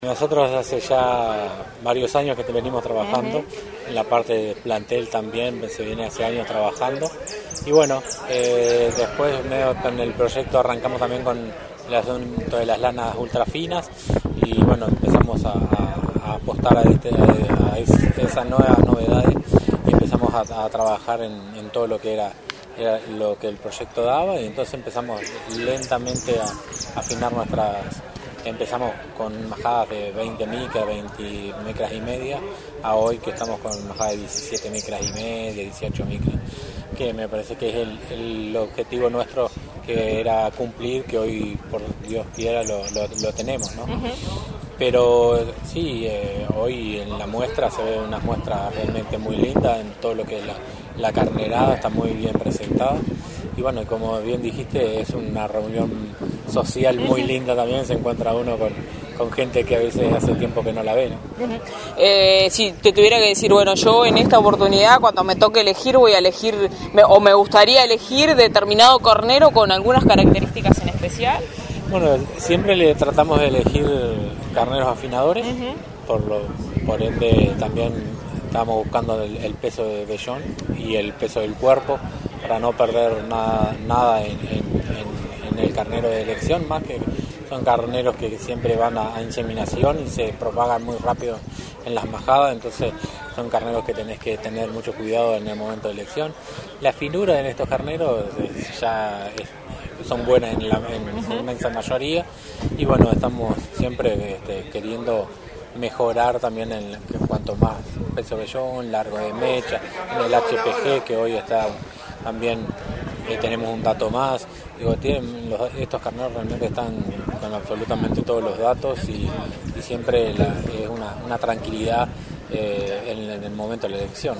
Nosotros hace ya varios años que venimos trabajando, en la parte de plantel también se viene hace años trabajando y bueno, después con el proyecto arrancamos también con el asunto de las lanas ultra finas y bueno, empezamos a apostar a esas nuevas novedades y empezamos a trabajar en todo lo que era lo que el proyecto daba y entonces empezamos lentamente a afinar Empezamos con majadas de 20 micras, 20 micras y media, a hoy que estamos con majadas de 17 micras y media, 18 micras, que me parece que es el objetivo nuestro que era cumplir, que hoy, por Dios quiera, lo tenemos, ¿no? Pero sí, hoy en la muestra se ve una muestra realmente muy linda, en todo lo que es la carnerada está muy bien presentada. Y bueno, como bien dijiste, es una reunión social muy linda también, se encuentra uno con gente que a veces hace tiempo que no la ve, ¿no? Si te tuviera que decir, bueno, yo en esta oportunidad, cuando me toque elegir, voy a elegir, o me gustaría elegir determinado cornero con algunas características en especial. Bueno, siempre le tratamos de elegir carneros afinadores, por ende también estamos buscando el peso de vellón y el peso del cuerpo para no perder nada en el carnero de elección, más que son carneros que siempre van a inseminación y se propagan muy rápido en las majadas, entonces son carneros que tenés que tener mucho cuidado en el momento de elección. La finura en estos carneros son buenas en su inmensa mayoría y bueno, estamos siempre queriendo mejorar también en cuanto más peso vellón, largo de mecha, en el HPG que hoy está también tenemos un dato más. Digo, estos carneros realmente están con absolutamente todos los datos y siempre es una tranquilidad en el momento de la elección,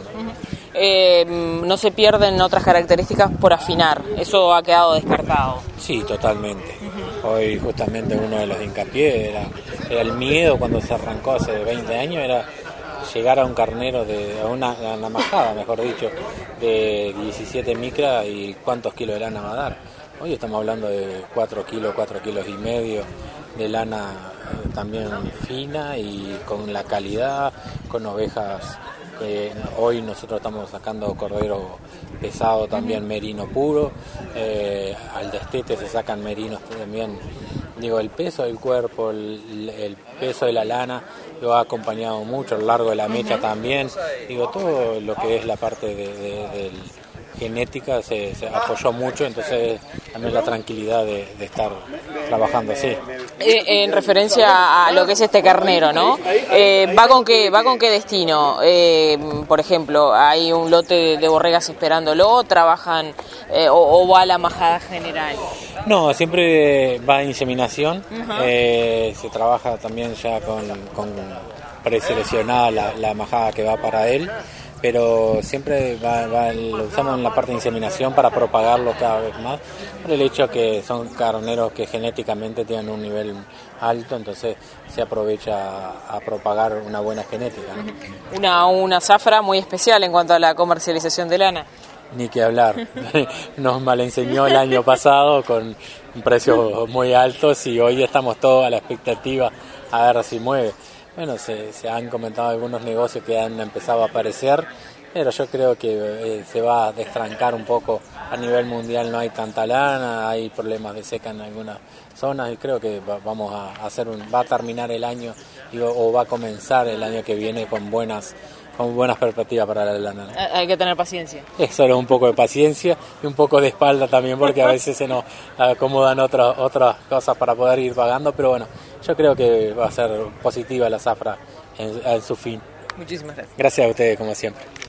¿no? No se pierden otras características por afinar, eso ha quedado descartado. Sí, totalmente. Hoy justamente uno de los hincapié era el miedo cuando se arrancó hace 20 años, era llegar a un carnero, a una majada, mejor dicho, de 17 micras y cuántos kilos de lana va a dar. Hoy estamos hablando de 4 kilos y medio de lana también fina y con la calidad, con ovejas. Hoy nosotros estamos sacando cordero pesado también, merino puro, al destete se sacan merinos también. Digo, el peso del cuerpo, el peso de la lana lo ha acompañado mucho, el largo de la mecha también. Digo, todo lo que es la parte de genética se apoyó mucho, entonces también la tranquilidad de estar trabajando así. En referencia a lo que es este carnero, ¿no? ¿Va con qué destino? Por ejemplo, ¿hay un lote de borregas esperándolo? ¿Trabajan o va a la majada general? No, siempre va a inseminación. Se trabaja también ya con preseleccionada la majada que va para él, pero siempre lo usamos en la parte de inseminación para propagarlo cada vez más, por el hecho que son carneros que genéticamente tienen un nivel alto, entonces se aprovecha a propagar una buena genética, ¿no? Una zafra muy especial en cuanto a la comercialización de lana. Ni que hablar, nos malenseñó el año pasado con precios muy altos y hoy estamos todos a la expectativa a ver si mueve. Bueno, se han comentado algunos negocios que han empezado a aparecer, pero yo creo que se va a destrancar un poco a nivel mundial, no hay tanta lana, hay problemas de seca en algunas zonas y creo que va a terminar el año o va a comenzar el año que viene con buenas perspectivas para la lana, ¿no? Hay que tener paciencia. Es solo un poco de paciencia y un poco de espalda también, porque a veces se nos acomodan otras cosas para poder ir pagando, pero bueno, yo creo que va a ser positiva la zafra en su fin. Muchísimas gracias. Gracias a ustedes, como siempre.